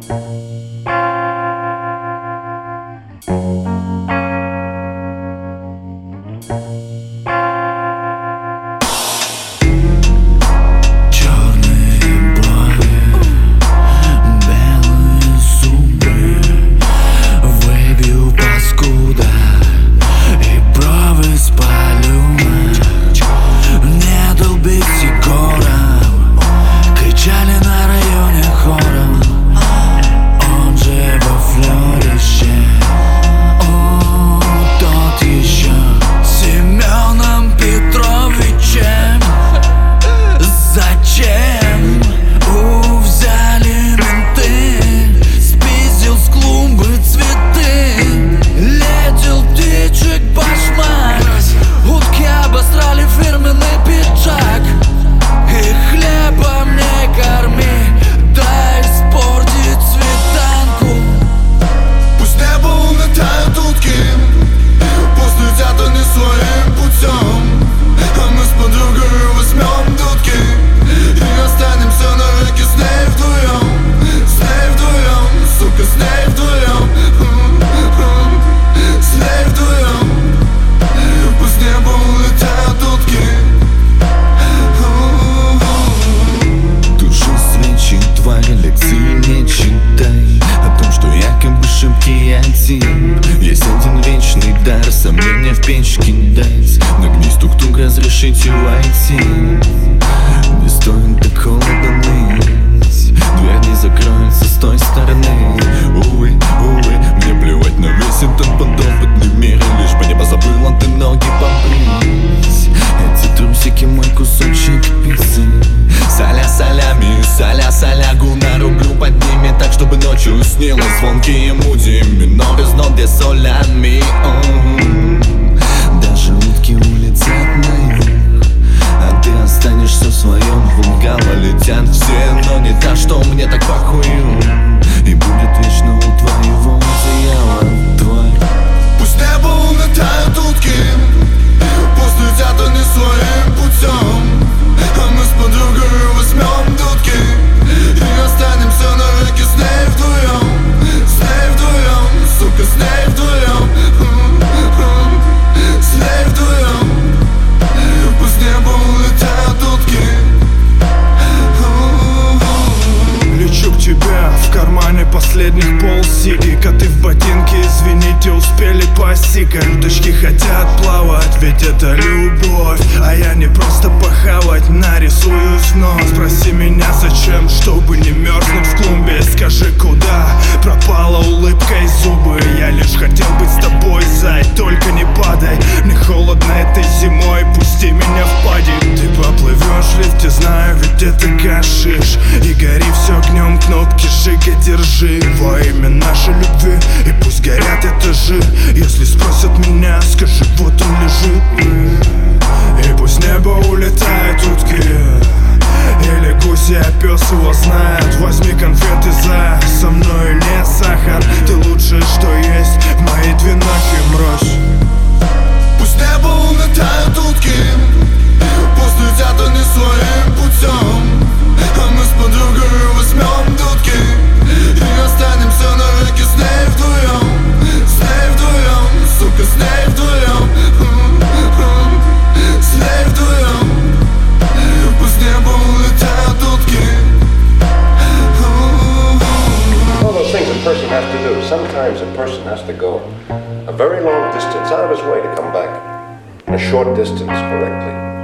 Есть один вечный дар, сомнения в печь кидать, на гнезд тук-тук разрешите войти. Не стоит так холодно ныть, дверь не закроется с той стороны. Увы, мне плевать на весь этот подопытный мир, лишь бы не позабыла ты ноги побрить. Эти трусики мой кусочек пиццы. Солями, солягу на рублю подними, так чтобы ночью снилось звонкие муди минор из нот, где солями. Даже утки улетят на юг, а ты останешься в своем. Вулгала летят все, но не та, что мне так похую. И будет вечно у твоего одеяла тварь. Пусть небо улетают утки, пусть летят они своим путем, а мы с подругой возьмем дудки и останемся навеки с ней вдвоем. С ней вдвоем, сука, с ней вдвоем. С ней вдвоем. Пусть небо улетают утки. Лечу к тебе, в кармане последних полсиги. Коты в ботинке, извините, успели посикать. Уточки хотят плавать, ведь это любовь, а я не просто похавать, нарисуюсь в нос. Спроси меня зачем, чтобы не мерзнуть в клумбе. Скажи, куда пропала улыбка и зубы. Я лишь хотел быть с тобой, зай, только не падай. Мне холодно этой зимой, пусти меня в пади. Ты поплывешь в лифте, знаю, ведь это гашиш. И гори все огнем, кнопки жига держи во имя нашей любви, и пусть горят этажи. Если спросят меня, скажи, вот он лежит. И пусть небо улетает утки, или гуси, а пес его знает. Возьми конфеты за, со мной не сахар. Ты лучшее, что есть в моей двенахе, мразь. Пусть небо улетают утки, пусть летят они своим путем, а мы с подругой возьмем дудки и останемся навеки с ней вдвоем. С ней вдвоем, сука, с ней вдвоем. С ней вдвоем. Пусть небо улетают утки. All those things a person has to do. Sometimes a person has to go a very long distance out of his way to come back a short distance correctly.